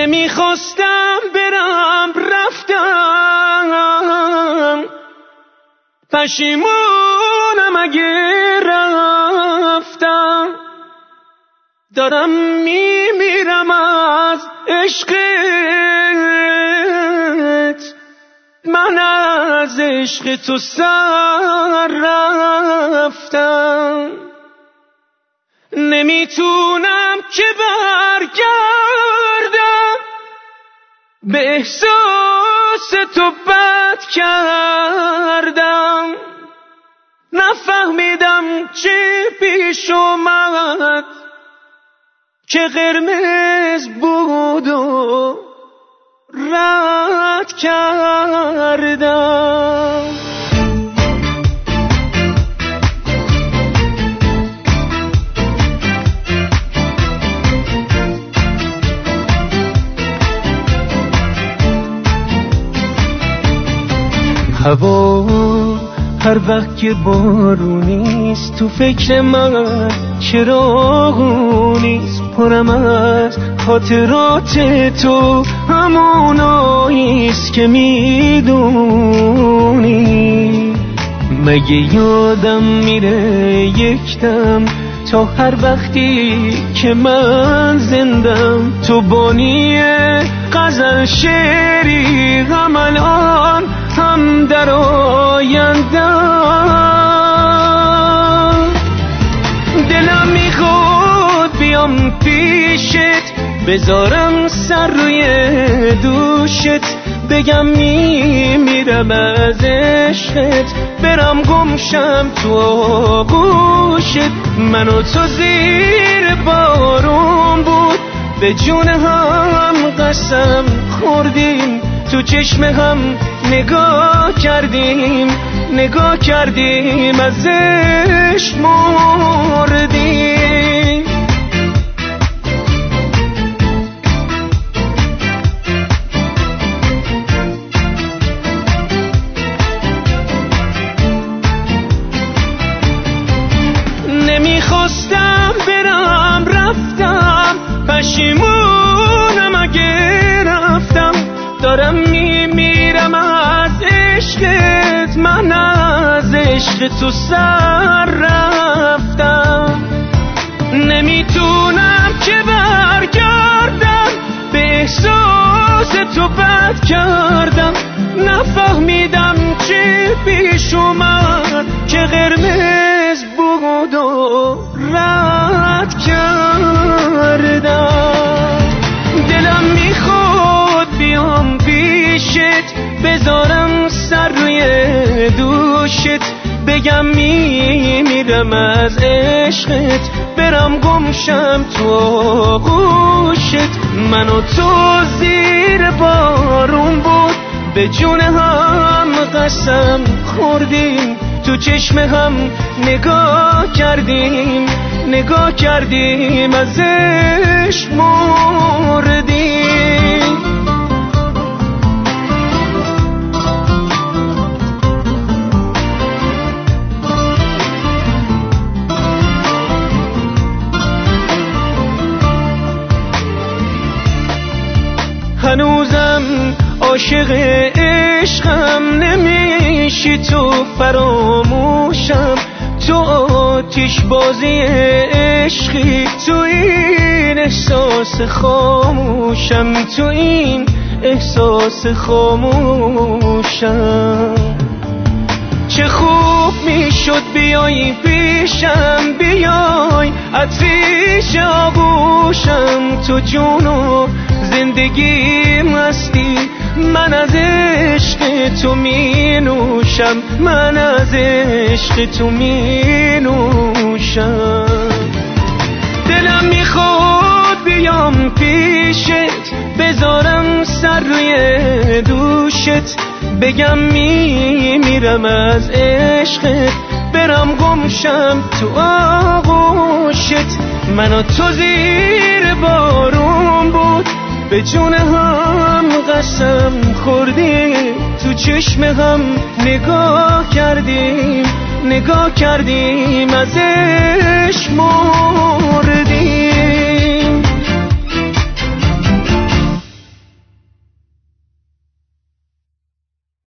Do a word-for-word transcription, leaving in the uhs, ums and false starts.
نمیخواستم برم رفتم، پشیمونم اگه رفتم. دارم میمیرم از عشقت، من از عشق تو سر رفتم. نمیتونم که برگردم، به احساس تو بد کردم. نفهمیدم چه پیش اومد که قرمز بود و رد کردم. هوا هر وقت که بارونیست تو فکر من چراغونیست، پرم از خاطرات تو هموناییست که میدونی. مگه یادم میره یک دم تا هر وقتی که من زندم، تو بانی غزل شعری هم الان هم در آیندم. دلم میخواد بیام پیشت، بذارم سر روی دوشت، بگم میمیرم از عشقت، برم گمشم تو آغوشت. من و تو زیر بارون بود، به جون هم قسم خوردیم، تو چشم هم نگاه کردیم، نگاه کردیم از عشق مردیم. نمیخواستم برم رفتم، پشیمونم اگه رفتم. دارم میمیرم از عشقت، من از عشق تو سر رفتم. نمیتونم که برگردم، به احساس تو بد کردم. نفهمیدم چه پیش اومد که قرمز بود و رد کردم. دلم میخواد بیام پیشت، بذارم سر روی دوشت، بگم میمیرم از عشقت، برم گمشم تو آغوشت. من و تو زیر بارون بود، به جون هم قسم خوردیم، تو چشم هم نگاه کردیم، نگاه کردیم از عشق مردیم. هنوزم عاشق عشقم، نمیشی تو فراموشم. تو آتش بازی عشقی، تو این احساس خاموشم، تو این احساس خاموشم. چه خوب میشد بیای پیشم، بیای عطریش آغوشم. تو جون و زندگی مستی، من از عشق تو می نوشم، من از عشق تو می نوشم. دلم میخواد بیام پیشت، بذارم سر روی دوشت، بگم میمیرم از عشقت، برم گمشم تو آغوشت. من و تو زیر بارون بود، به جون هم قسم خوردیم، تو چشم هم نگاه کردیم، نگاه کردیم از عشق مردیم.